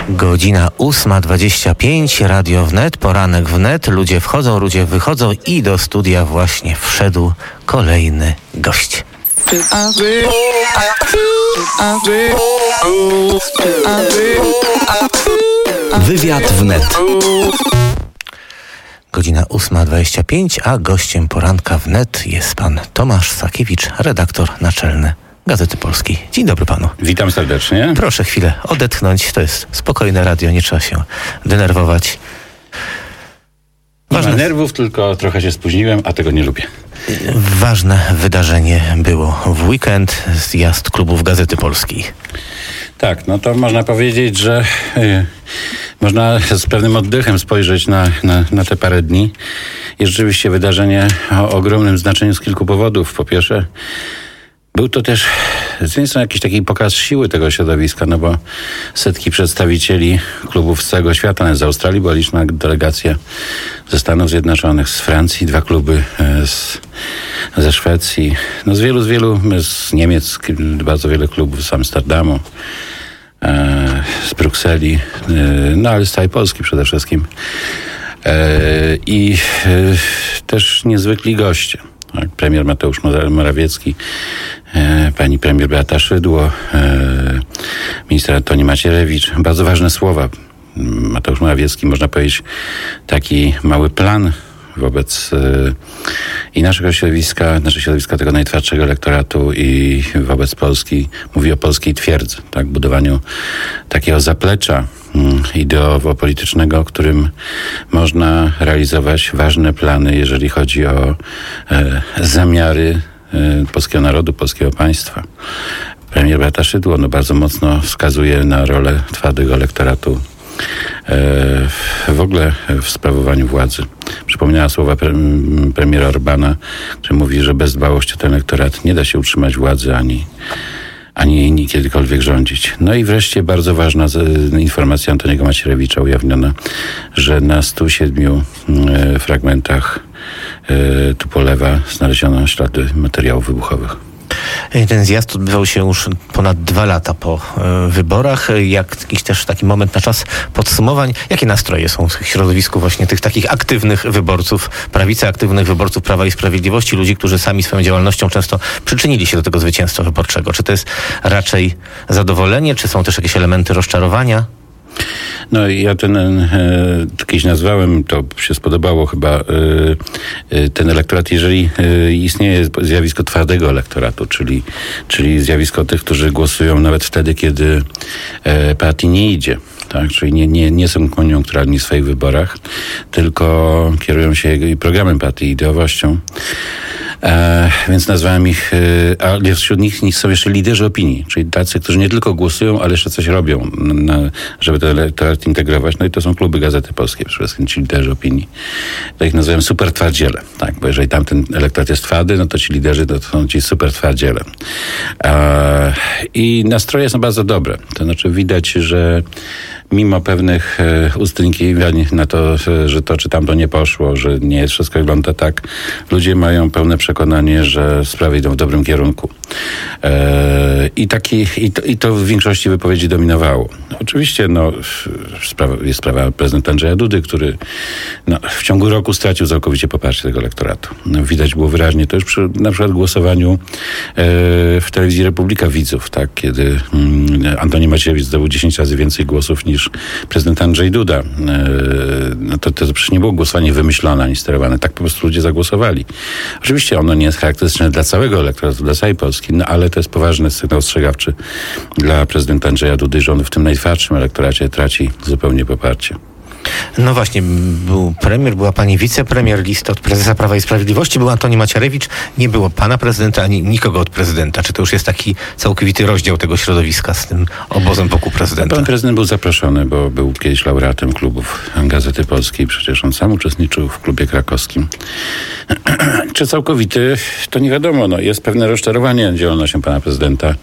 Godzina 8:25, Radio Wnet, poranek wnet, ludzie wchodzą, ludzie wychodzą i do studia właśnie wszedł kolejny gość. Wywiad wnet. Godzina 8:25, a gościem poranka wnet jest pan Tomasz Sakiewicz, redaktor naczelny Gazety Polskiej. Dzień dobry panu. Witam serdecznie. Proszę chwilę odetchnąć, to jest spokojne radio, nie trzeba się denerwować. Nie ma nerwów, tylko trochę się spóźniłem, a tego nie lubię. Ważne wydarzenie było w weekend, zjazd klubów Gazety Polskiej. Tak, no to można powiedzieć, że można z pewnym oddechem spojrzeć na te parę dni. I rzeczywiście wydarzenie o ogromnym znaczeniu z kilku powodów. Po pierwsze, był to też z jednej strony jakiś taki pokaz siły tego środowiska, no bo setki przedstawicieli klubów z całego świata, nawet z Australii była liczna delegacja, ze Stanów Zjednoczonych, z Francji, 2 kluby ze Szwecji, no z wielu, z Niemiec, bardzo wiele klubów z Amsterdamu, z Brukseli, no ale z całej Polski przede wszystkim. I też niezwykli goście. Premier Mateusz Morawiecki, pani premier Beata Szydło, minister Antoni Macierewicz. Bardzo ważne słowa. Mateusz Morawiecki, można powiedzieć, taki mały plan wobec i naszego środowiska tego najtwardszego elektoratu i wobec Polski. Mówi o polskiej twierdzy, tak? Budowaniu takiego zaplecza ideowo-politycznego, którym można realizować ważne plany, jeżeli chodzi o zamiary polskiego narodu, polskiego państwa. Premier Beata Szydło bardzo mocno wskazuje na rolę twardego elektoratu w ogóle w sprawowaniu władzy. Przypomniała słowa premiera Orbana, który mówi, że bez dbałości o ten elektorat nie da się utrzymać władzy ani kiedykolwiek rządzić. No i wreszcie bardzo ważna informacja Antoniego Macierewicza ujawniona, że na 107 fragmentach Tupolewa znaleziono ślady materiałów wybuchowych. Ten zjazd odbywał się już ponad 2 lata po wyborach. Jakiś też taki moment na czas podsumowań. Jakie nastroje są w środowisku właśnie tych takich aktywnych wyborców, prawicy, aktywnych wyborców Prawa i Sprawiedliwości, ludzi, którzy sami swoją działalnością często przyczynili się do tego zwycięstwa wyborczego? Czy to jest raczej zadowolenie, czy są też jakieś elementy rozczarowania? No ja kiedyś nazwałem, to się spodobało chyba, ten elektorat, jeżeli istnieje zjawisko twardego elektoratu, czyli zjawisko tych, którzy głosują nawet wtedy, kiedy partii nie idzie. Tak? Czyli nie są koniunkturalni w swoich wyborach, tylko kierują się programem partii, ideowością. Więc nazwałem ich, ale wśród nich są jeszcze liderzy opinii, czyli tacy, którzy nie tylko głosują, ale jeszcze coś robią, żeby ten elektorat integrować. No i to są kluby Gazety Polskiej przede wszystkim, ci liderzy opinii. To ich nazywam super twardziele, tak? Bo jeżeli tamten elektorat jest twardy, no to ci liderzy to są ci super twardziele. I nastroje są bardzo dobre. To znaczy widać, że mimo pewnych ustępkiwań na to, że to czy tamto nie poszło, że nie wszystko wygląda tak, ludzie mają pełne przekonanie, że sprawy idą w dobrym kierunku. I to w większości wypowiedzi dominowało. Oczywiście jest sprawa prezydenta Andrzeja Dudy, który w ciągu roku stracił całkowicie poparcie tego elektoratu. Widać było wyraźnie to już przy na przykład głosowaniu w telewizji Republika widzów, tak, kiedy Antoni Macierewicz zdobył 10 razy więcej głosów niż prezydent Andrzej Duda. To przecież nie było głosowanie wymyślone ani sterowane. Tak po prostu ludzie zagłosowali. Oczywiście ono nie jest charakterystyczne dla całego elektoratu, dla całej Polski, ale to jest poważny sygnał ostrzegawczy dla prezydenta Andrzeja Dudy, że on w tym najtwardszym elektoracie traci zupełnie poparcie. No właśnie, był premier, była pani wicepremier, lista od prezesa Prawa i Sprawiedliwości, był Antoni Macierewicz, nie było pana prezydenta, ani nikogo od prezydenta. Czy to już jest taki całkowity rozdział tego środowiska z tym obozem wokół prezydenta? Pan prezydent był zaproszony, bo był kiedyś laureatem klubów Gazety Polskiej, przecież on sam uczestniczył w klubie krakowskim. Czy całkowity, to nie wiadomo, jest pewne rozczarowanie działalnością pana prezydenta,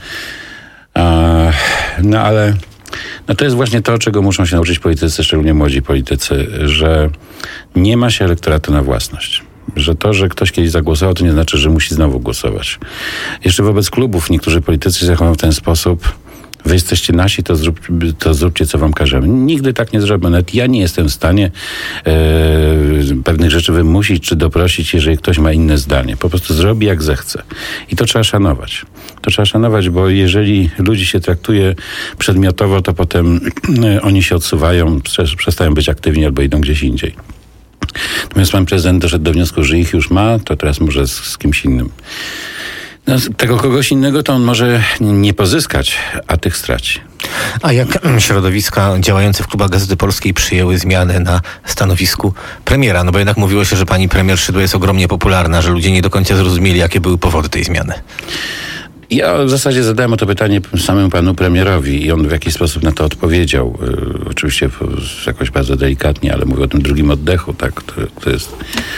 ale to jest właśnie to, czego muszą się nauczyć politycy, szczególnie młodzi politycy, że nie ma się elektoratu na własność. Że to, że ktoś kiedyś zagłosował, to nie znaczy, że musi znowu głosować. Jeszcze wobec klubów niektórzy politycy zachowują w ten sposób, Wy jesteście nasi, to zróbcie, co wam każemy. Nigdy tak nie zrobię. Nawet ja nie jestem w stanie pewnych rzeczy wymusić czy doprosić, jeżeli ktoś ma inne zdanie. Po prostu zrobi, jak zechce. I to trzeba szanować. To trzeba szanować, bo jeżeli ludzi się traktuje przedmiotowo, to potem oni się odsuwają, przestają być aktywni albo idą gdzieś indziej. Natomiast pan prezydent doszedł do wniosku, że ich już ma, to teraz może z kimś innym. No, tego kogoś innego to on może nie pozyskać, a tych straci. A jak środowiska działające w klubach Gazety Polskiej przyjęły zmiany na stanowisku premiera? No bo jednak mówiło się, że pani premier Szydło jest ogromnie popularna, że ludzie nie do końca zrozumieli, jakie były powody tej zmiany. Ja w zasadzie zadałem o to pytanie samemu panu premierowi i on w jakiś sposób na to odpowiedział. Oczywiście jakoś bardzo delikatnie, ale mówię o tym drugim oddechu, tak? To jest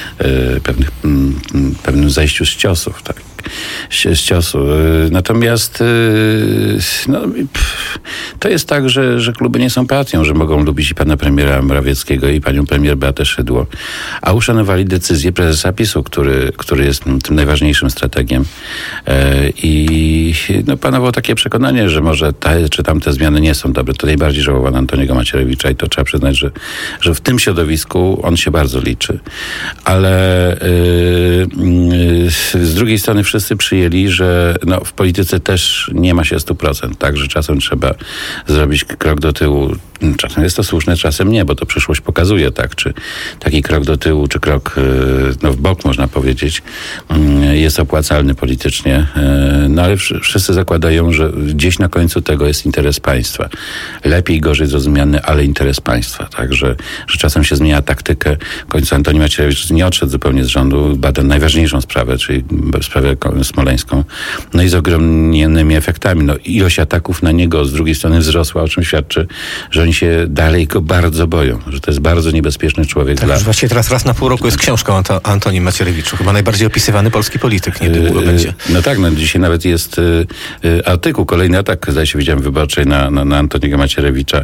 pewnym zajściu z ciosów, tak? Z ciosu. Natomiast to jest tak, że kluby nie są partią, że mogą lubić i pana premiera Morawieckiego i panią premier Beatę Szydło, a uszanowali decyzję prezesa PiS-u, który jest tym najważniejszym strategiem. I panowało takie przekonanie, że może te czy tamte zmiany nie są dobre. To najbardziej żałowano Antoniego Macierewicza i to trzeba przyznać, że w tym środowisku on się bardzo liczy. Ale z drugiej strony wszyscy przyjęli, że w polityce też nie ma się 100%, tak, że czasem trzeba zrobić krok do tyłu. Czasem jest to słuszne, czasem nie, bo to przyszłość pokazuje, tak, czy taki krok do tyłu, czy krok w bok, można powiedzieć, jest opłacalny politycznie, ale wszyscy zakładają, że gdzieś na końcu tego jest interes państwa. Lepiej, gorzej zrozumiany, ale interes państwa, tak, że czasem się zmienia taktykę. W końcu Antoni Macierewicz nie odszedł zupełnie z rządu, bada najważniejszą sprawę, czyli sprawę smoleńską, i z ogromnymi efektami. Ilość ataków na niego z drugiej strony wzrosła, o czym świadczy, że oni się dalej go bardzo boją, że to jest bardzo niebezpieczny człowiek. Tak, już właściwie teraz raz na pół roku jest książka o Antonim Macierewiczu. Chyba najbardziej opisywany polski polityk niedługo będzie. Dzisiaj nawet jest artykuł, kolejny atak, zdaje się, widziałem, wyborczej na Antoniego Macierewicza.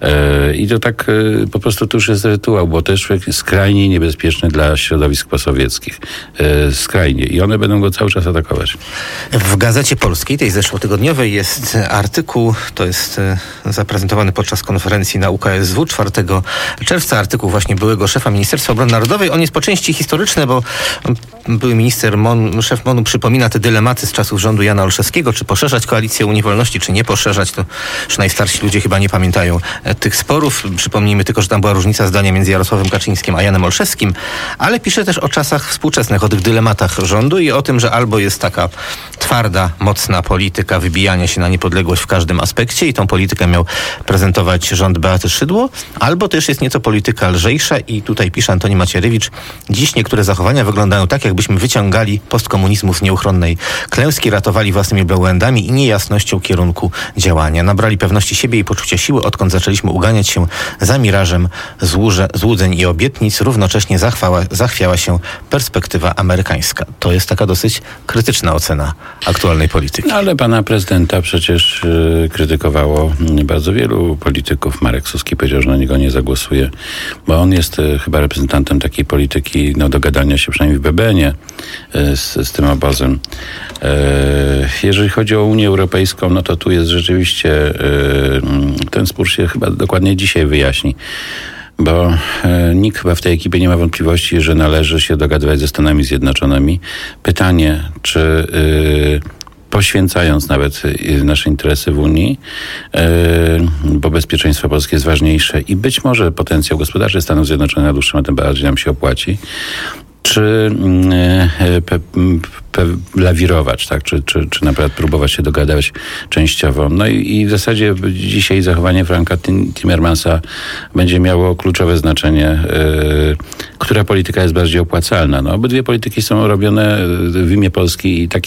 I to tak po prostu to już jest rytuał, bo to jest człowiek skrajnie niebezpieczny dla środowisk posowieckich. Skrajnie. I one będą go cały czas atakować. W Gazecie Polskiej, tej zeszłotygodniowej, jest artykuł, to jest zaprezentowany podczas konferencji na UKSW 4 czerwca, artykuł właśnie byłego szefa Ministerstwa Obrony Narodowej. On jest po części historyczny, bo były minister szef MON-u przypomina te dylematy z czasów rządu Jana Olszewskiego, czy poszerzać koalicję Unii Wolności, czy nie poszerzać. To już najstarsi ludzie chyba nie pamiętają tych sporów. Przypomnijmy tylko, że tam była różnica zdania między Jarosławem Kaczyńskim a Janem Olszewskim, ale pisze też o czasach współczesnych, o tych dylematach rządu i o tym, że albo jest taka twarda, mocna polityka wybijania się na niepodległość w każdym aspekcie i tą politykę miał prezentować rząd Beaty Szydło, albo też jest nieco polityka lżejsza i tutaj pisze Antoni Macierewicz: dziś niektóre zachowania wyglądają tak, jakbyśmy wyciągali postkomunizmu z nieuchronnej klęski, ratowali własnymi błędami i niejasnością kierunku działania. Nabrali pewności siebie i poczucia siły, odkąd zaczęliśmy uganiać się za mirażem złudzeń i obietnic. Równocześnie zachwiała się perspektywa amerykańska. To jest taka dosyć krytyczna ocena aktualnej polityki. Ale pana prezydenta przecież krytykowało bardzo wielu polityków. Marek Suski powiedział, że na niego nie zagłosuje, bo on jest chyba reprezentantem takiej polityki dogadania się przynajmniej w BBN-ie z tym obozem. Jeżeli chodzi o Unię Europejską, to tu jest rzeczywiście ten spór się chyba dokładnie dzisiaj wyjaśni. Bo nikt chyba w tej ekipie nie ma wątpliwości, że należy się dogadywać ze Stanami Zjednoczonymi. Pytanie, czy poświęcając nawet nasze interesy w Unii, bo bezpieczeństwo polskie jest ważniejsze i być może potencjał gospodarczy Stanów Zjednoczonych na dłuższą metę bardziej nam się opłaci, czy lawirować, tak? Czy naprawdę próbować się dogadać częściowo. I w zasadzie dzisiaj zachowanie Franka Timmermansa będzie miało kluczowe znaczenie, która polityka jest bardziej opłacalna. Obydwie polityki są robione w imię Polski i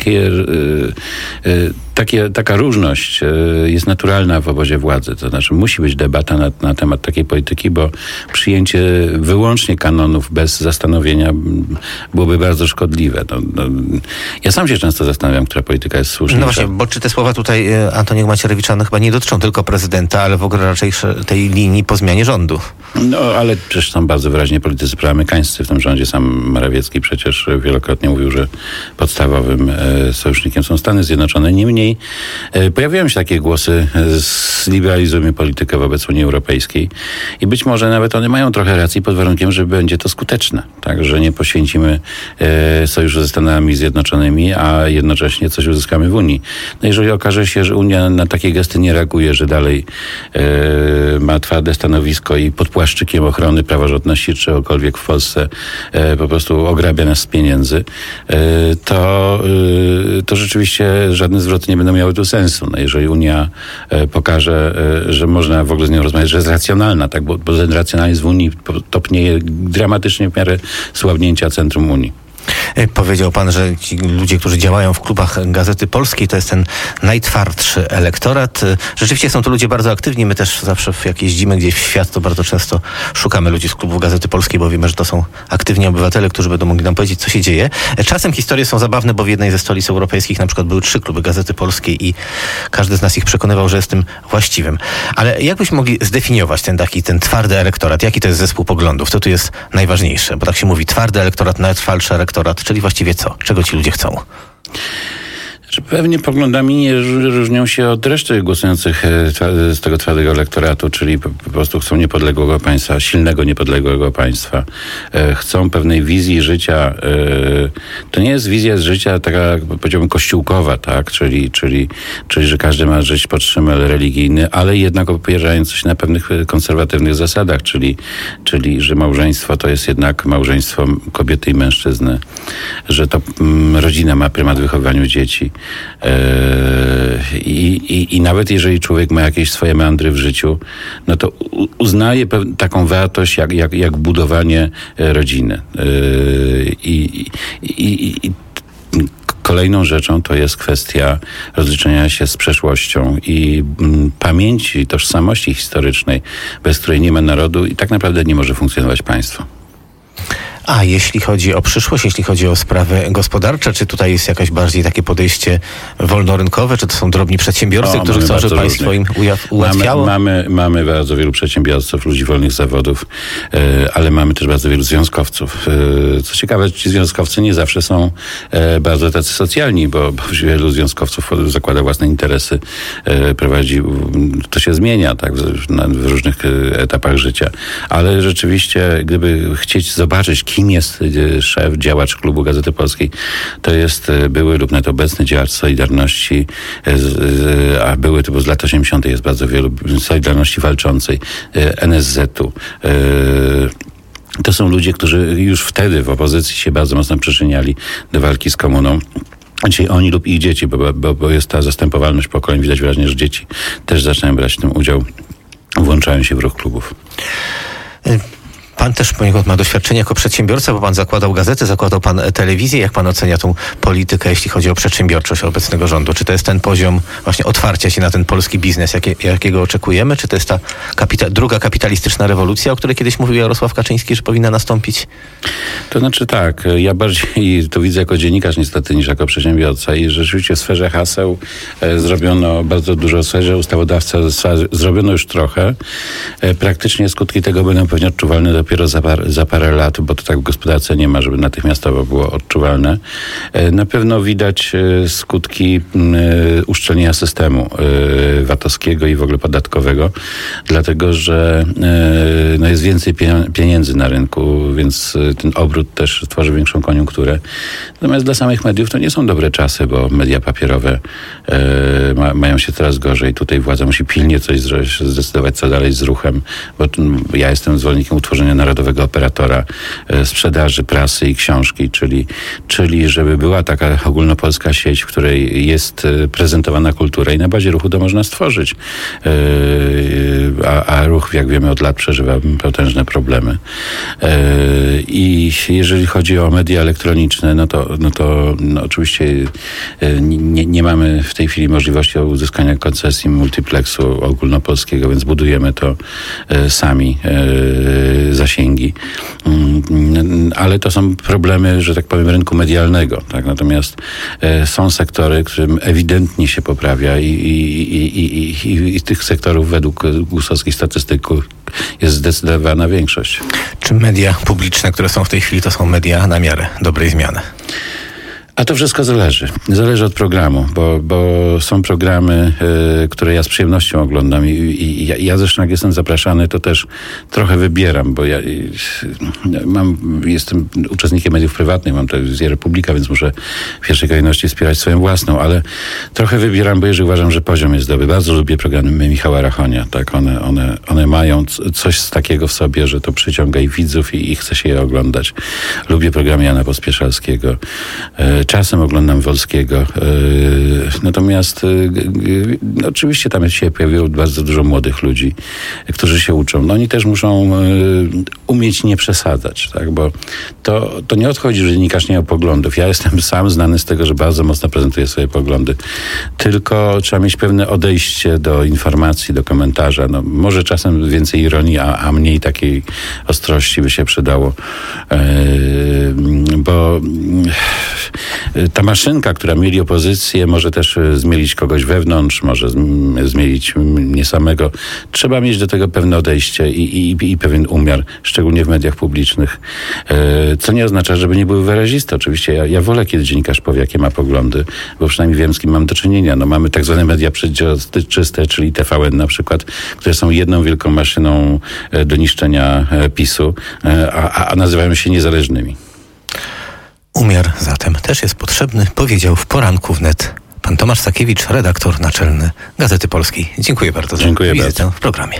taka różność jest naturalna w obozie władzy. To znaczy musi być debata na temat takiej polityki, bo przyjęcie wyłącznie kanonów bez zastanowienia byłoby bardzo szkodliwe. ja sam się często zastanawiam, która polityka jest słuszniejsza. No właśnie, bo czy te słowa tutaj Antoniego Macierewicza chyba nie dotyczą tylko prezydenta, ale w ogóle raczej tej linii po zmianie rządu. No, ale przecież są bardzo wyraźnie politycy proamerykańscy w tym rządzie. Sam Morawiecki przecież wielokrotnie mówił, że podstawowym sojusznikiem są Stany Zjednoczone. Niemniej pojawiają się takie głosy, zliberalizujmy politykę wobec Unii Europejskiej i być może nawet one mają trochę racji pod warunkiem, że będzie to skuteczne. Tak, że nie poświęcimy sojuszu ze Stanami Zjednoczonymi, a jednocześnie coś uzyskamy w Unii. No jeżeli okaże się, że Unia na takie gesty nie reaguje, że dalej ma twarde stanowisko i pod płaszczykiem ochrony praworządności czy czegokolwiek w Polsce po prostu ograbia nas z pieniędzy, to rzeczywiście żadne zwroty nie będą miały tu sensu. No jeżeli Unia pokaże, że można w ogóle z nią rozmawiać, że jest racjonalna, tak, bo ten racjonalizm w Unii topnieje dramatycznie w miarę słabnięcia centrum Unii. Powiedział pan, że ci ludzie, którzy działają w klubach Gazety Polskiej, to jest ten najtwardszy elektorat. Rzeczywiście są to ludzie bardzo aktywni. My też zawsze jak jeździmy gdzieś w świat, to bardzo często szukamy ludzi z klubów Gazety Polskiej, bo wiemy, że to są aktywni obywatele, którzy będą mogli nam powiedzieć, co się dzieje. Czasem historie są zabawne, bo w jednej ze stolic europejskich na przykład były 3 kluby Gazety Polskiej i każdy z nas ich przekonywał, że jest tym właściwym. Ale jak byśmy mogli zdefiniować ten twardy elektorat? Jaki to jest zespół poglądów? Co tu jest najważniejsze? Bo tak się mówi, twardy elektorat, najtwardszy elektorat, czyli właściwie co? Czego ci ludzie chcą? Pewnie poglądami nie różnią się od reszty głosujących z tego twardego elektoratu, czyli po prostu chcą niepodległego państwa, silnego niepodległego państwa. Chcą pewnej wizji życia. To nie jest wizja życia taka, powiedziałbym, kościółkowa, tak? Czyli, że każdy ma żyć pod szymel religijny, ale jednak opierając się na pewnych konserwatywnych zasadach, czyli że małżeństwo to jest jednak małżeństwo kobiety i mężczyzny, że to rodzina ma prymat w wychowaniu dzieci. I nawet jeżeli człowiek ma jakieś swoje meandry w życiu, no to uznaje taką wartość jak budowanie rodziny. Kolejną rzeczą to jest kwestia rozliczenia się z przeszłością i pamięci, tożsamości historycznej, bez której nie ma narodu i tak naprawdę nie może funkcjonować państwo. A jeśli chodzi o przyszłość, jeśli chodzi o sprawy gospodarcze, czy tutaj jest jakaś bardziej takie podejście wolnorynkowe, czy to są drobni przedsiębiorcy, którzy chcą, żeby państwo im ułatwiało? Mamy bardzo wielu przedsiębiowców, ludzi wolnych zawodów, ale mamy też bardzo wielu związkowców. Co ciekawe, ci związkowcy nie zawsze są bardzo tacy socjalni, bo wielu związkowców zakłada własne interesy, prowadzi, to się zmienia tak, w różnych etapach życia. Ale rzeczywiście, gdyby chcieć zobaczyć, kim jest szef, działacz klubu Gazety Polskiej, to jest były lub nawet obecny działacz Solidarności, a były to, bo z lat 80. jest bardzo wielu, Solidarności Walczącej, NSZ-u. To są ludzie, którzy już wtedy w opozycji się bardzo mocno przyczyniali do walki z komuną. Czyli oni lub ich dzieci, bo jest ta zastępowalność pokoleń. Widać wyraźnie, że dzieci też zaczynają brać w tym udział, włączają się w ruch klubów. Pan też poniekąd ma doświadczenie jako przedsiębiorca, bo pan zakładał gazety, zakładał pan telewizję. Jak pan ocenia tą politykę, jeśli chodzi o przedsiębiorczość obecnego rządu? Czy to jest ten poziom właśnie otwarcia się na ten polski biznes, jakiego oczekujemy? Czy to jest ta druga kapitalistyczna rewolucja, o której kiedyś mówił Jarosław Kaczyński, że powinna nastąpić? To znaczy tak, ja bardziej to widzę jako dziennikarz niestety niż jako przedsiębiorca i rzeczywiście w sferze haseł zrobiono bardzo dużo, w sferze ustawodawca zrobiono już trochę. Praktycznie skutki tego będą pewnie odczuwalne dopiero za parę lat, bo to tak w gospodarce nie ma, żeby natychmiastowo było odczuwalne. Na pewno widać skutki uszczelnienia systemu VAT-owskiego i w ogóle podatkowego, dlatego że jest więcej pieniędzy na rynku, więc ten obrót też tworzy większą koniunkturę. Natomiast dla samych mediów to nie są dobre czasy, bo media papierowe mają się coraz gorzej. Tutaj władza musi pilnie coś zdecydować, co dalej z ruchem, bo ja jestem zwolennikiem utworzenia narodowego operatora sprzedaży prasy i książki, czyli żeby była taka ogólnopolska sieć, w której jest prezentowana kultura i na bazie ruchu to można stworzyć. a ruch, jak wiemy, od lat przeżywa potężne problemy. I jeżeli chodzi o media elektroniczne, no to oczywiście nie mamy w tej chwili możliwości uzyskania koncesji multiplexu ogólnopolskiego, więc budujemy to sami, zasięgi. Ale to są problemy, że tak powiem, rynku medialnego. Tak? Natomiast są sektory, którym ewidentnie się poprawia i tych sektorów według GUS-owskich statystyków jest zdecydowana większość. Czy media publiczne, które są w tej chwili, to są media na miarę dobrej zmiany? A to wszystko zależy. Zależy od programu, bo są programy, które ja z przyjemnością oglądam i ja zresztą jak jestem zapraszany, to też trochę wybieram, bo ja jestem uczestnikiem mediów prywatnych, mam telewizję Republika, więc muszę w pierwszej kolejności wspierać swoją własną, ale trochę wybieram, bo jeżeli uważam, że poziom jest dobry. Bardzo lubię programy Michała Rachonia. Tak? One mają coś takiego w sobie, że to przyciąga i widzów i chce się je oglądać. Lubię programy Jana Pospieszalskiego. Czasem oglądam Wolskiego. Natomiast oczywiście tam się pojawiło bardzo dużo młodych ludzi, którzy się uczą. No oni też muszą umieć nie przesadzać, tak? Bo to nie odchodzi, że dziennikarz nie ma poglądów. Ja jestem sam znany z tego, że bardzo mocno prezentuję swoje poglądy. Tylko trzeba mieć pewne odejście do informacji, do komentarza. No, może czasem więcej ironii, a mniej takiej ostrości by się przydało. Bo ta maszynka, która mieli opozycję, może też zmielić kogoś wewnątrz, może zmielić mnie samego. Trzeba mieć do tego pewne odejście i pewien umiar, szczególnie w mediach publicznych. Co nie oznacza, żeby nie były wyraziste. Oczywiście ja wolę, kiedy dziennikarz powie, jakie ma poglądy, bo przynajmniej wiem, z kim mam do czynienia. No, mamy tak zwane media przezroczyste, czyli TVN na przykład, które są jedną wielką maszyną do niszczenia PiS-u, a nazywają się niezależnymi. Umiar zatem też jest potrzebny, powiedział w Poranku Wnet pan Tomasz Sakiewicz, redaktor naczelny Gazety Polskiej. Dziękuję bardzo za wizytę w programie.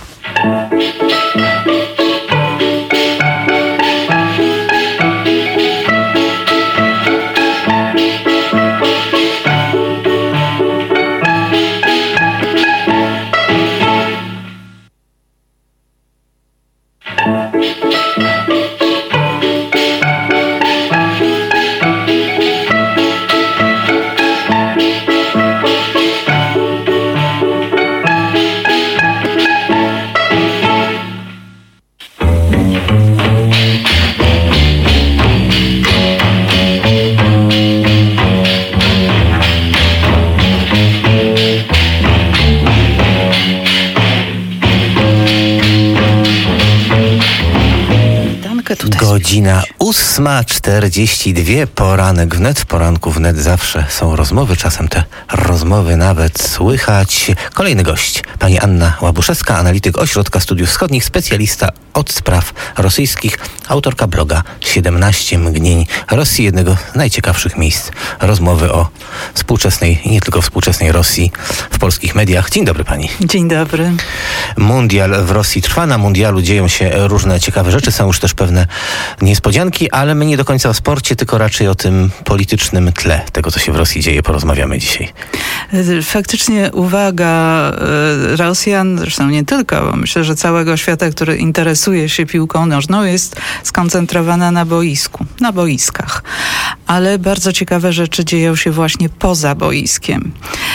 Godzina 8:42, Poranek Wnet. W Poranku Wnet zawsze są rozmowy, czasem te rozmowy nawet słychać. Kolejny gość, pani Anna Łabuszewska, analityk Ośrodka Studiów Wschodnich, specjalista od spraw rosyjskich, autorka bloga 17 mgnień Rosji, jednego z najciekawszych miejsc rozmowy o współczesnej i nie tylko współczesnej Rosji w polskich mediach. Dzień dobry pani. Dzień dobry. Mundial w Rosji trwa, na mundialu dzieją się różne ciekawe rzeczy, są już też pewne niespodzianki, ale my nie do końca o sporcie, tylko raczej o tym politycznym tle tego, co się w Rosji dzieje, porozmawiamy dzisiaj. Faktycznie uwaga Rosjan, zresztą nie tylko, myślę, że całego świata, który interesuje się piłką nożną, jest skoncentrowana na boisku, na boiskach. Ale bardzo ciekawe rzeczy dzieją się właśnie poza boiskiem.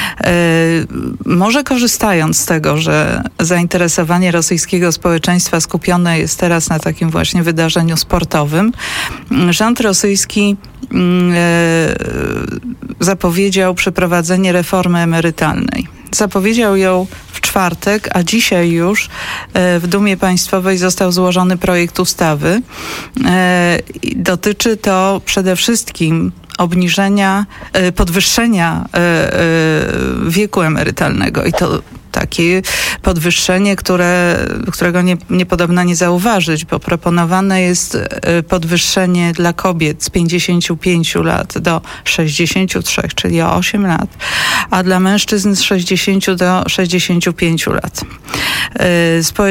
Może korzystając z tego, że zainteresowanie rosyjskiego społeczeństwa skupione jest teraz na takim właśnie wydarzeniu sportowym, rząd rosyjski zapowiedział przeprowadzenie reformy emerytalnej. Zapowiedział ją w czwartek, a dzisiaj już w Dumie Państwowej został złożony projekt ustawy. Dotyczy to przede wszystkim podwyższenia wieku emerytalnego i to takie podwyższenie, którego niepodobna nie zauważyć, bo proponowane jest podwyższenie dla kobiet z 55 lat do 63, czyli o 8 lat, a dla mężczyzn z 60 do 65 lat.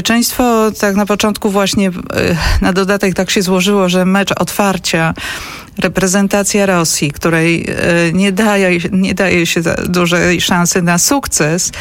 Społeczeństwo tak na początku właśnie na dodatek tak się złożyło, że mecz otwarcia reprezentacja Rosji, której nie daje się dużej szansy na sukces,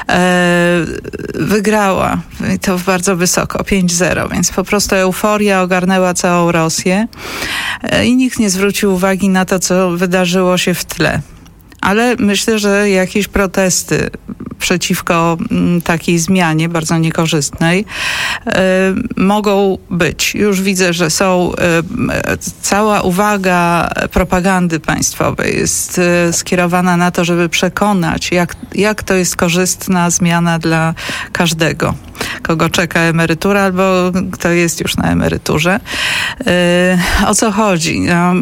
wygrała. I to bardzo wysoko, 5-0, więc po prostu euforia ogarnęła całą Rosję i nikt nie zwrócił uwagi na to, co wydarzyło się w tle. Ale myślę, że jakieś protesty przeciwko takiej zmianie, bardzo niekorzystnej, mogą być. Już widzę, że są, cała uwaga propagandy państwowej jest skierowana na to, żeby przekonać, jak to jest korzystna zmiana dla każdego, kogo czeka emerytura albo kto jest już na emeryturze. O co chodzi?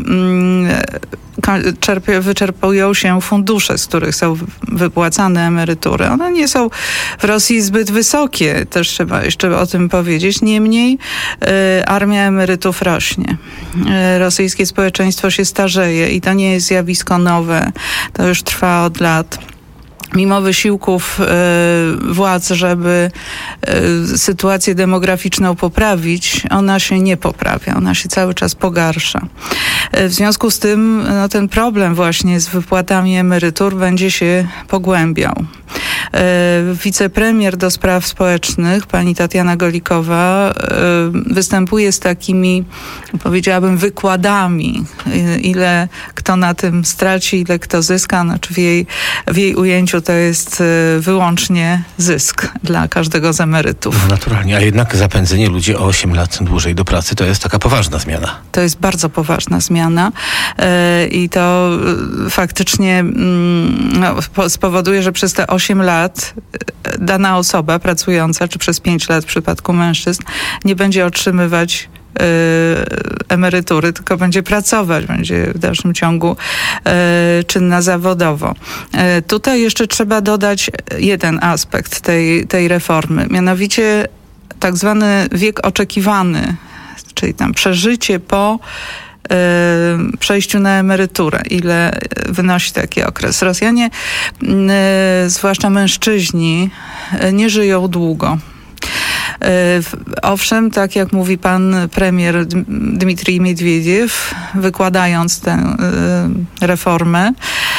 Wyczerpują się fundusze, z których są wypłacane emerytury. One nie są w Rosji zbyt wysokie, też trzeba jeszcze o tym powiedzieć. Niemniej armia emerytów rośnie. Rosyjskie społeczeństwo się starzeje i to nie jest zjawisko nowe. To już trwa od lat. Mimo wysiłków władz, żeby sytuację demograficzną poprawić, ona się nie poprawia, ona się cały czas pogarsza. W związku z tym ten problem właśnie z wypłatami emerytur będzie się pogłębiał. Wicepremier do spraw społecznych, pani Tatiana Golikowa, występuje z takimi, powiedziałabym, wykładami, ile kto na tym straci, ile kto zyska. Znaczy w jej ujęciu to jest wyłącznie zysk dla każdego z emerytów. No naturalnie, a jednak zapędzenie ludzi o 8 lat dłużej do pracy to jest taka poważna zmiana. To jest bardzo poważna zmiana i to faktycznie spowoduje, że przez te 8 lat dana osoba pracująca, czy przez 5 lat w przypadku mężczyzn, nie będzie otrzymywać emerytury, tylko będzie pracować, będzie w dalszym ciągu czynna zawodowo. Tutaj jeszcze trzeba dodać jeden aspekt tej reformy, mianowicie tak zwany wiek oczekiwany, czyli tam przeżycie po przejściu na emeryturę. Ile wynosi taki okres? Rosjanie, zwłaszcza mężczyźni, nie żyją długo. Owszem, tak jak mówi pan premier Dmitrij Miedwiediew, wykładając tę reformę,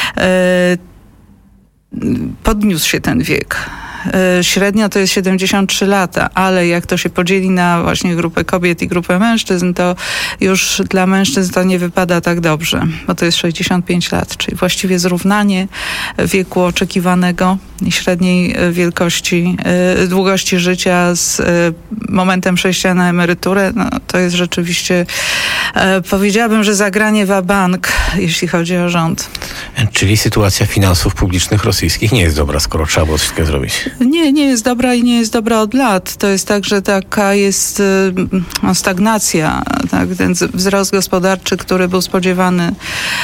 podniósł się ten wiek. Średnio to jest 73 lata, ale jak to się podzieli na właśnie grupę kobiet i grupę mężczyzn, to już dla mężczyzn to nie wypada tak dobrze, bo to jest 65 lat, czyli właściwie zrównanie wieku oczekiwanego i średniej długości życia z momentem przejścia na emeryturę. No, to jest rzeczywiście, powiedziałabym, że zagranie wa-bank, jeśli chodzi o rząd. Czyli sytuacja finansów publicznych rosyjskich nie jest dobra, skoro trzeba było wszystko zrobić. Nie jest dobra i nie jest dobra od lat. To jest tak, że taka jest stagnacja. Tak? Ten wzrost gospodarczy, który był spodziewany,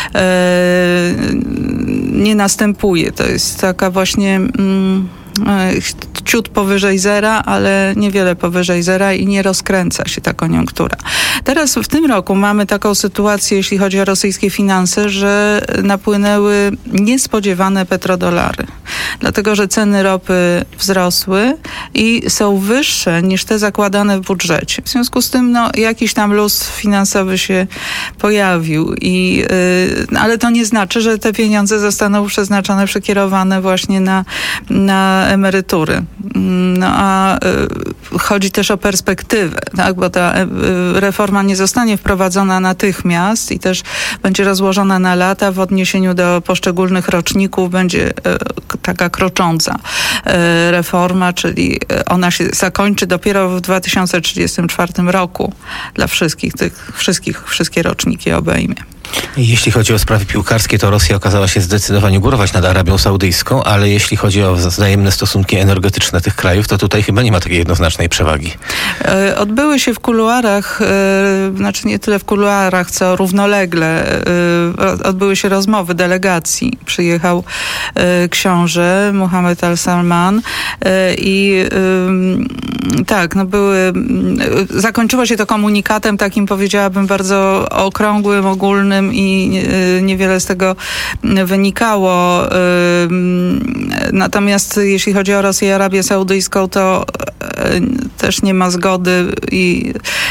nie następuje. To jest taka właśnie ciut powyżej zera, ale niewiele powyżej zera i nie rozkręca się ta koniunktura. Teraz w tym roku mamy taką sytuację, jeśli chodzi o rosyjskie finanse, że napłynęły niespodziewane petrodolary. Dlatego, że ceny ropy wzrosły i są wyższe niż te zakładane w budżecie. W związku z tym jakiś tam luz finansowy się pojawił. Ale to nie znaczy, że te pieniądze zostaną przeznaczone, przekierowane właśnie na emerytury. A chodzi też o perspektywę, tak? Bo ta reforma nie zostanie wprowadzona natychmiast i też będzie rozłożona na lata. W odniesieniu do poszczególnych roczników będzie taka krocząca reforma, czyli ona się zakończy dopiero w 2034 roku. Dla wszystkie roczniki obejmie. Jeśli chodzi o sprawy piłkarskie, to Rosja okazała się zdecydowanie górować nad Arabią Saudyjską, ale jeśli chodzi o wzajemne stosunki energetyczne tych krajów, to tutaj chyba nie ma takiej jednoznacznej przewagi. Odbyły się w kuluarach, znaczy nie tyle w kuluarach, co równolegle, odbyły się rozmowy delegacji. Przyjechał książę Mohammed Al-Salman i tak, zakończyło się to komunikatem takim, powiedziałabym, bardzo okrągłym, ogólnym i niewiele z tego wynikało. Natomiast jeśli chodzi o Rosję i Arabię Saudyjską, to też nie ma zgody i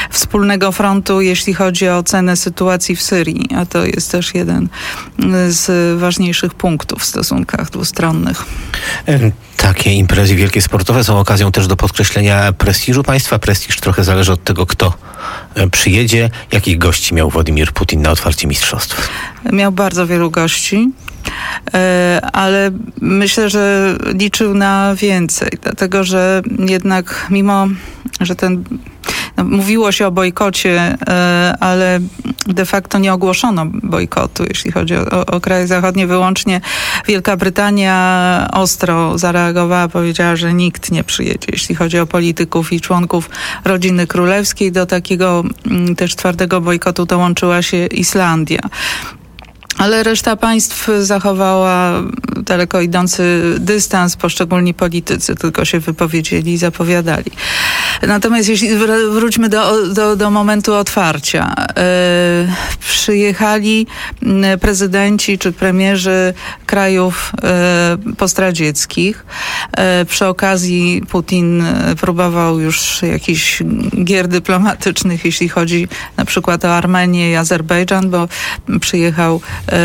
wspólnego frontu, jeśli chodzi o ocenę sytuacji w Syrii, a to jest też jeden z ważniejszych punktów w stosunkach dwustronnych. Takie imprezy wielkie sportowe są okazją też do podkreślenia prestiżu państwa. Prestiż trochę zależy od tego, kto przyjedzie. Jakich gości miał Władimir Putin na otwarcie mistrzostw? Miał bardzo wielu gości, ale myślę, że liczył na więcej, dlatego że jednak mimo, że mówiło się o bojkocie, ale de facto nie ogłoszono bojkotu, jeśli chodzi o kraje zachodnie. Wyłącznie Wielka Brytania ostro zareagowała, powiedziała, że nikt nie przyjedzie, jeśli chodzi o polityków i członków rodziny królewskiej. Do takiego też twardego bojkotu dołączyła się Islandia. Ale reszta państw zachowała daleko idący dystans, poszczególni politycy tylko się wypowiedzieli i zapowiadali. Natomiast jeśli wróćmy do momentu otwarcia. Przyjechali prezydenci czy premierzy krajów postradzieckich. Przy okazji Putin próbował już jakichś gier dyplomatycznych, jeśli chodzi na przykład o Armenię i Azerbejdżan, bo przyjechał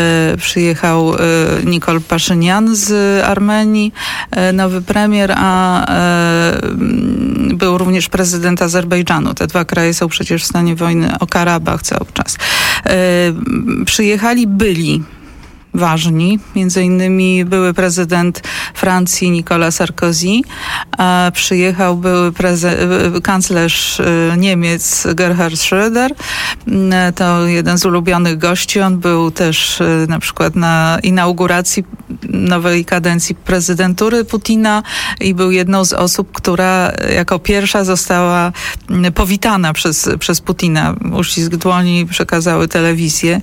Nikol Paszynian z Armenii, nowy premier, a był również prezydent Azerbejdżanu. Te dwa kraje są przecież w stanie wojny o Karabach cały czas. Przyjechali byli ważni, między innymi były prezydent Francji Nicolas Sarkozy, a przyjechał były kanclerz Niemiec Gerhard Schröder. To jeden z ulubionych gości. On był też na przykład na inauguracji nowej kadencji prezydentury Putina i był jedną z osób, która jako pierwsza została powitana przez Putina. Uścisk dłoni przekazały telewizję.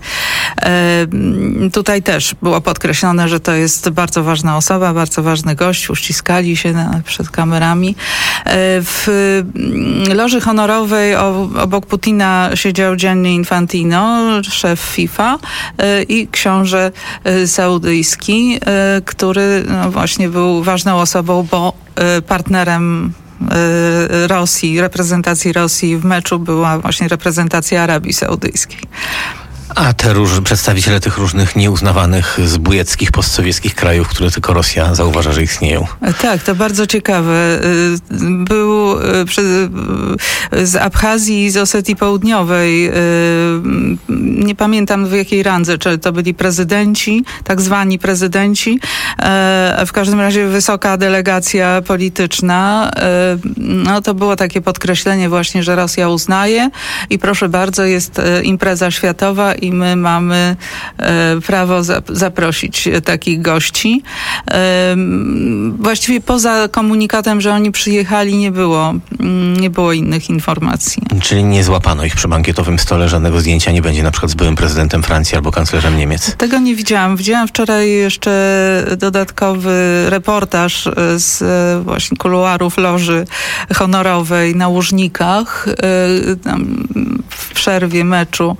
Tutaj też było podkreślone, że to jest bardzo ważna osoba, bardzo ważny gość. Uściskali się przed kamerami. W loży honorowej obok Putina siedział Gianni Infantino, szef FIFA, i książę saudyjski, który właśnie był ważną osobą, bo partnerem Rosji, reprezentacji Rosji w meczu była właśnie reprezentacja Arabii Saudyjskiej. A te przedstawiciele tych różnych nieuznawanych zbójeckich, postsowieckich krajów, które tylko Rosja zauważa, że istnieją. Tak, to bardzo ciekawe. Był z Abchazji i z Osetii Południowej. Nie pamiętam w jakiej randze, czy to byli prezydenci, tak zwani prezydenci. W każdym razie wysoka delegacja polityczna. No to było takie podkreślenie właśnie, że Rosja uznaje i proszę bardzo, jest impreza światowa i my mamy prawo zaprosić takich gości. Właściwie poza komunikatem, że oni przyjechali, nie było innych informacji. Czyli nie złapano ich przy bankietowym stole, żadnego zdjęcia nie będzie na przykład z byłym prezydentem Francji albo kanclerzem Niemiec? Tego nie widziałam. Widziałam wczoraj jeszcze dodatkowy reportaż z właśnie kuluarów loży honorowej na Łużnikach. Tam w przerwie meczu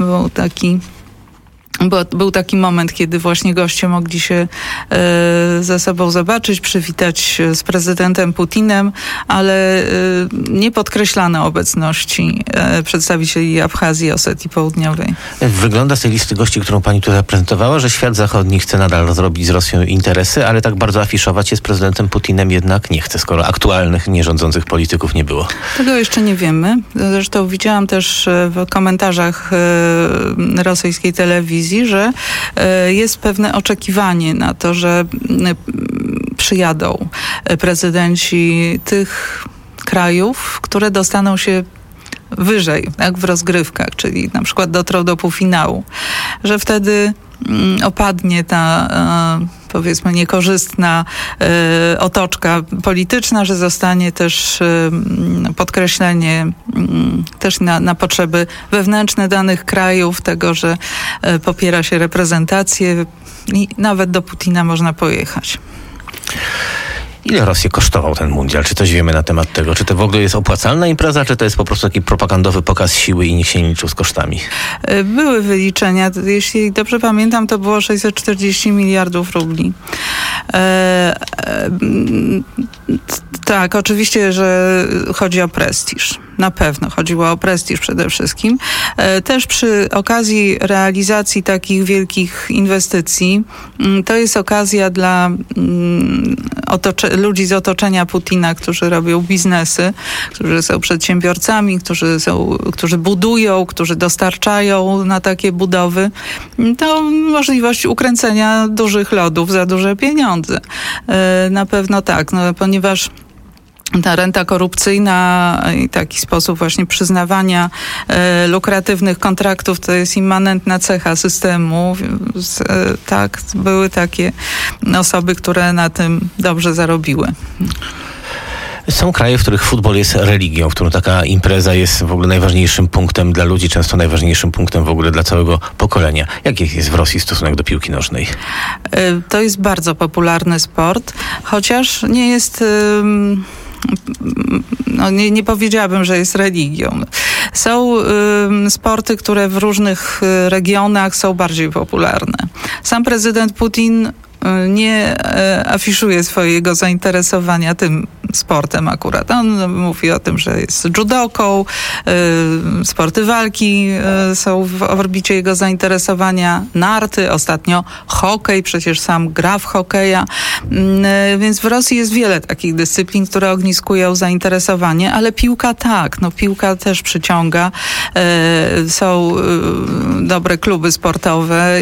był taki moment, kiedy właśnie goście mogli się ze sobą zobaczyć, przywitać z prezydentem Putinem, ale nie podkreślano obecności przedstawicieli Abchazji i Osetii Południowej. Wygląda z tej listy gości, którą pani tu zaprezentowała, że świat zachodni chce nadal zrobić z Rosją interesy, ale tak bardzo afiszować się z prezydentem Putinem jednak nie chce, skoro aktualnych, nierządzących polityków nie było. Tego jeszcze nie wiemy. Zresztą widziałam też w komentarzach rosyjskiej telewizji, że jest pewne oczekiwanie na to, że przyjadą prezydenci tych krajów, które dostaną się wyżej, tak, w rozgrywkach, czyli na przykład dotrą do półfinału, że wtedy opadnie ta powiedzmy niekorzystna otoczka polityczna, że zostanie też podkreślenie też na potrzeby wewnętrzne danych krajów, tego, że popiera się reprezentację i nawet do Putina można pojechać. Ile Rosję kosztował ten mundial? Czy coś wiemy na temat tego? Czy to w ogóle jest opłacalna impreza, czy to jest po prostu taki propagandowy pokaz siły i nikt się nie liczył z kosztami? Były wyliczenia. Jeśli dobrze pamiętam, to było 640 miliardów rubli. Tak, oczywiście, że chodzi o prestiż. Na pewno chodziło o prestiż przede wszystkim. Też przy okazji realizacji takich wielkich inwestycji to jest okazja dla ludzi z otoczenia Putina, którzy robią biznesy, którzy są przedsiębiorcami, którzy budują, którzy dostarczają na takie budowy. To możliwość ukręcenia dużych lodów za duże pieniądze. Na pewno tak, ponieważ ta renta korupcyjna i taki sposób właśnie przyznawania lukratywnych kontraktów to jest immanentna cecha systemu. Tak, były takie osoby, które na tym dobrze zarobiły. Są kraje, w których futbol jest religią, w którym taka impreza jest w ogóle najważniejszym punktem dla ludzi, często najważniejszym punktem w ogóle dla całego pokolenia. Jaki jest w Rosji stosunek do piłki nożnej? To jest bardzo popularny sport, chociaż nie jest... nie powiedziałabym, że jest religią. Są sporty, które w różnych regionach są bardziej popularne. Sam prezydent Putin nie afiszuje swojego zainteresowania tym sportem akurat. On mówi o tym, że jest judoką, sporty walki są w orbicie jego zainteresowania, narty, ostatnio hokej, przecież sam gra w hokeja, więc w Rosji jest wiele takich dyscyplin, które ogniskują zainteresowanie, ale piłka tak, piłka też przyciąga. Są dobre kluby sportowe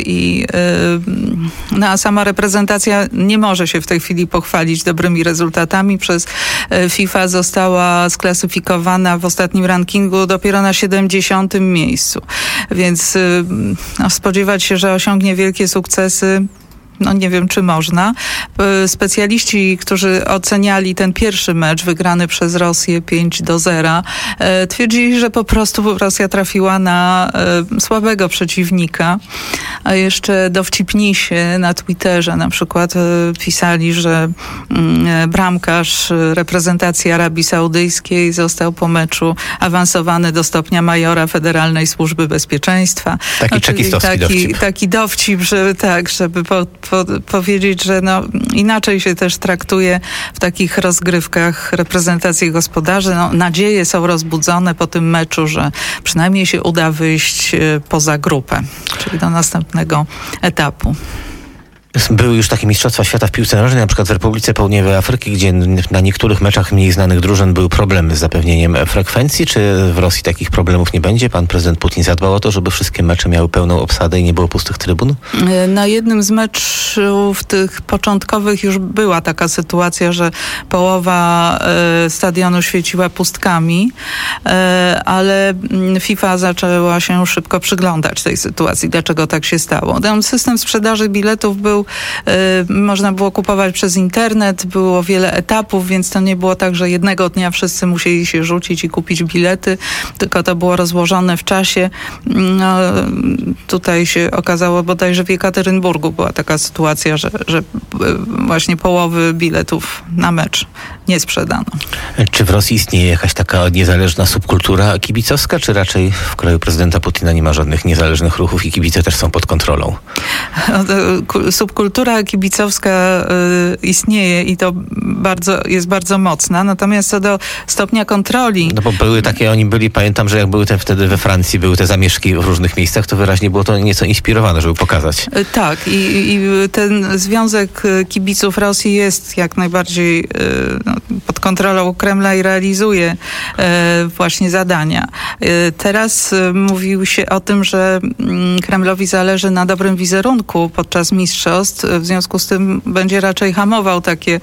a sama reprezentacja nie może się w tej chwili pochwalić dobrymi rezultatami. Przez FIFA została sklasyfikowana w ostatnim rankingu dopiero na 70. miejscu. Więc spodziewać się, że osiągnie wielkie sukcesy, nie wiem, czy można. Specjaliści, którzy oceniali ten pierwszy mecz wygrany przez Rosję 5-0, twierdzili, że po prostu Rosja trafiła na słabego przeciwnika. A jeszcze dowcipnisi na Twitterze na przykład pisali, że bramkarz reprezentacji Arabii Saudyjskiej został po meczu awansowany do stopnia majora Federalnej Służby Bezpieczeństwa. Taki czekistowski dowcip. Taki dowcip, żeby powiedzieć, że inaczej się też traktuje w takich rozgrywkach reprezentacji gospodarzy. Nadzieje są rozbudzone po tym meczu, że przynajmniej się uda wyjść poza grupę, czyli do następnego etapu. Były już takie mistrzostwa świata w piłce nożnej, na przykład w Republice Południowej Afryki, gdzie na niektórych meczach mniej znanych drużyn były problemy z zapewnieniem frekwencji. Czy w Rosji takich problemów nie będzie? Pan prezydent Putin zadbał o to, żeby wszystkie mecze miały pełną obsadę i nie było pustych trybun? Na jednym z meczów tych początkowych już była taka sytuacja, że połowa stadionu świeciła pustkami, ale FIFA zaczęła się szybko przyglądać tej sytuacji. Dlaczego tak się stało? Ten system sprzedaży biletów był, można było kupować przez internet, było wiele etapów, więc to nie było tak, że jednego dnia wszyscy musieli się rzucić i kupić bilety, tylko to było rozłożone w czasie. Tutaj się okazało, bodajże w Jekaterynburgu była taka sytuacja, że właśnie połowy biletów na mecz nie sprzedano. Czy w Rosji istnieje jakaś taka niezależna subkultura kibicowska, czy raczej w kraju prezydenta Putina nie ma żadnych niezależnych ruchów i kibice też są pod kontrolą? Subkultura kibicowska istnieje i to jest bardzo mocna, natomiast co do stopnia kontroli... Bo były takie, pamiętam, że jak były wtedy we Francji, były te zamieszki w różnych miejscach, to wyraźnie było to nieco inspirowane, żeby pokazać. Tak, i ten związek kibiców Rosji jest jak najbardziej pod kontrolą Kremla i realizuje właśnie zadania. Teraz mówił się o tym, że Kremlowi zależy na dobrym wizerunku podczas mistrzostw, w związku z tym będzie raczej hamował takie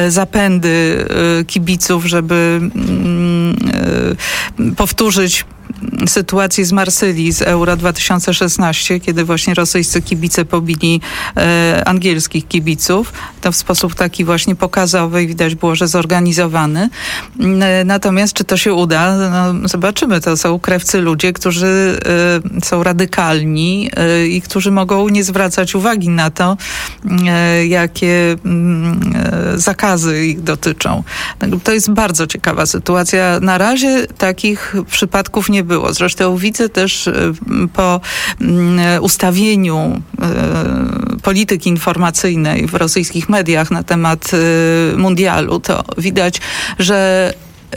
zapędy kibiców, żeby powtórzyć sytuację z Marsylii, z Euro 2016, kiedy właśnie rosyjscy kibice pobili angielskich kibiców. To w sposób taki właśnie pokazowy i widać było, że zorganizowany. Natomiast czy to się uda? No, zobaczymy. To są krewcy ludzie, którzy są radykalni i którzy mogą nie zwracać uwagi na to, jakie zakazy ich dotyczą. To jest bardzo ciekawa sytuacja. Na razie takich przypadków nie było. Zresztą widzę też po ustawieniu polityki informacyjnej w rosyjskich mediach na temat mundialu, to widać, że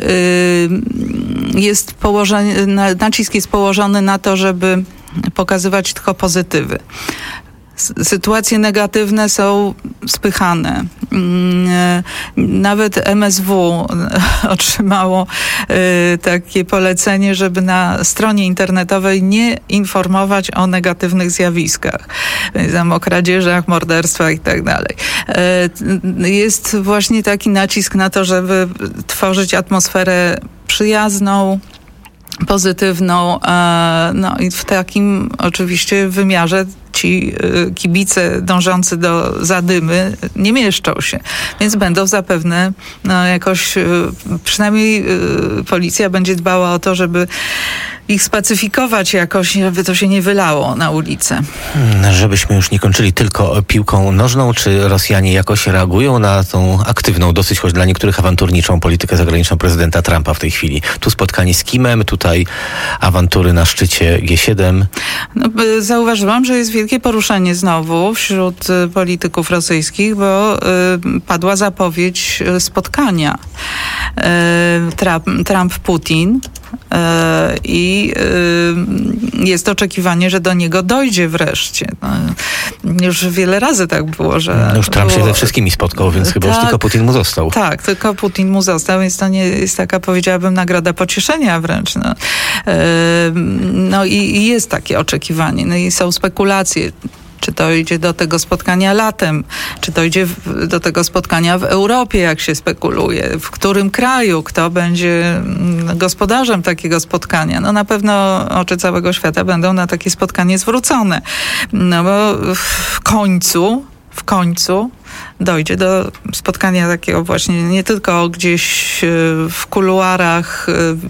nacisk jest położony na to, żeby pokazywać tylko pozytywy. Sytuacje negatywne są spychane. Nawet MSW otrzymało takie polecenie, żeby na stronie internetowej nie informować o negatywnych zjawiskach. Tam o kradzieżach, morderstwach i tak dalej. Jest właśnie taki nacisk na to, żeby tworzyć atmosferę przyjazną, pozytywną, no i w takim oczywiście wymiarze ci kibice dążący do zadymy nie mieszczą się. Więc będą zapewne jakoś, przynajmniej policja będzie dbała o to, żeby ich spacyfikować jakoś, żeby to się nie wylało na ulicę. Żebyśmy już nie kończyli tylko piłką nożną, czy Rosjanie jakoś reagują na tą aktywną, dosyć choć dla niektórych awanturniczą politykę zagraniczną prezydenta Trumpa w tej chwili? Tu spotkanie z Kimem, tutaj awantury na szczycie G7. No, zauważyłam, że jest wielkie poruszenie znowu wśród polityków rosyjskich, bo padła zapowiedź spotkania Trump-Putin i jest oczekiwanie, że do niego dojdzie wreszcie. No, już wiele razy tak było, że... Już Trump się ze wszystkimi spotkał, więc chyba już tylko Putin mu został. Tak, tylko Putin mu został, więc to nie jest taka, powiedziałabym, nagroda pocieszenia wręcz. No i jest takie oczekiwanie. No i są spekulacje, czy to idzie do tego spotkania latem, czy to idzie do tego spotkania w Europie, jak się spekuluje, w którym kraju, kto będzie gospodarzem takiego spotkania. No na pewno oczy całego świata będą na takie spotkanie zwrócone. No bo w końcu dojdzie do spotkania takiego właśnie nie tylko gdzieś w kuluarach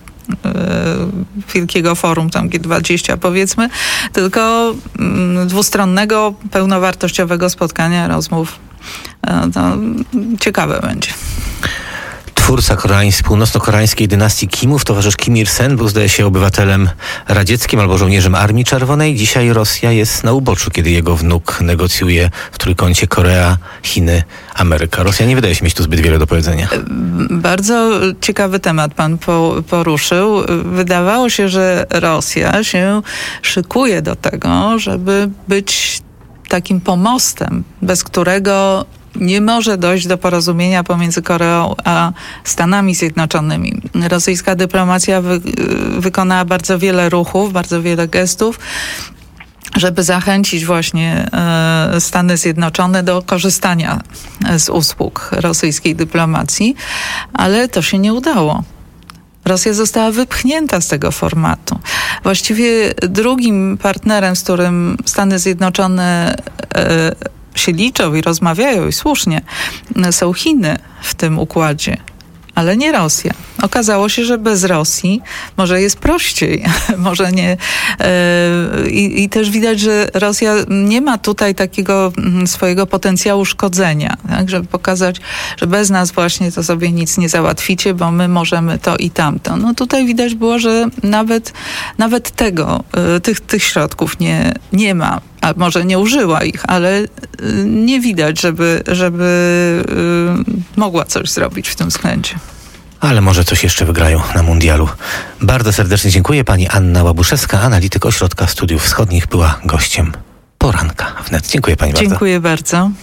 wielkiego forum, tam G20 powiedzmy, tylko dwustronnego, pełnowartościowego spotkania, rozmów. To ciekawe będzie. Twórca północno-koreańskiej dynastii Kimów, towarzysz Kim Il-sen, był zdaje się obywatelem radzieckim albo żołnierzem Armii Czerwonej. Dzisiaj Rosja jest na uboczu, kiedy jego wnuk negocjuje w trójkącie Korea, Chiny, Ameryka. Rosja nie wydaje się mieć tu zbyt wiele do powiedzenia. Bardzo ciekawy temat pan poruszył. Wydawało się, że Rosja się szykuje do tego, żeby być takim pomostem, bez którego nie może dojść do porozumienia pomiędzy Koreą a Stanami Zjednoczonymi. Rosyjska dyplomacja wykonała bardzo wiele ruchów, bardzo wiele gestów, żeby zachęcić właśnie Stany Zjednoczone do korzystania z usług rosyjskiej dyplomacji, ale to się nie udało. Rosja została wypchnięta z tego formatu. Właściwie drugim partnerem, z którym Stany Zjednoczone się liczą i rozmawiają i słusznie, są Chiny w tym układzie, ale nie Rosja. Okazało się, że bez Rosji może jest prościej, może nie. I też widać, że Rosja nie ma tutaj takiego swojego potencjału szkodzenia, tak? Żeby pokazać, że bez nas właśnie to sobie nic nie załatwicie, bo my możemy to i tamto. No tutaj widać było, że nawet tych środków nie ma. A może nie użyła ich, ale nie widać, żeby mogła coś zrobić w tym względzie. Ale może coś jeszcze wygrają na mundialu. Bardzo serdecznie dziękuję. Pani Anna Łabuszewska, analityk Ośrodka Studiów Wschodnich, była gościem poranka wnet. Dziękuję pani bardzo. Dziękuję bardzo.